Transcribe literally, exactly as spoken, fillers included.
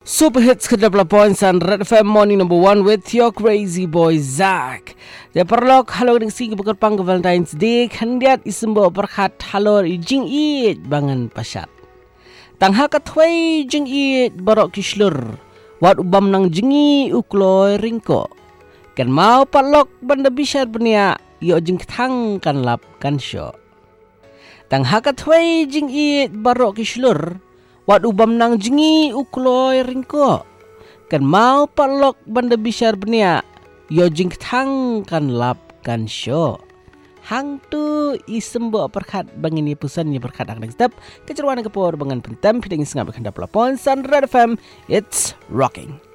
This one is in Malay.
Super hits ke dua puluh points on Red F M Morning Number One with your crazy boy Zach. Dia perlok halo ning sing bukan pang Valentine's Day kandiat isembo perkat halo jing it bangan pasyat. Tangha katway jing it barok kislur. Wat ubam nang jingi ukloy ringko. Kan mau perlok banda bisyar benia yo jing tang kan lap kan syo. Tangha katway jing it barok kislur. Wat ubam nang jingi ukloy ringko. Kan mau palok banda bisyar benia. Yo jing tang kan lap kan syo. Hang tu isembo perkat bangini pusan ni perkat ang nagstep. Kecerwan kepor bangan pentem. Pidang isengap ikan dapla pon. San Red F M. It's rocking.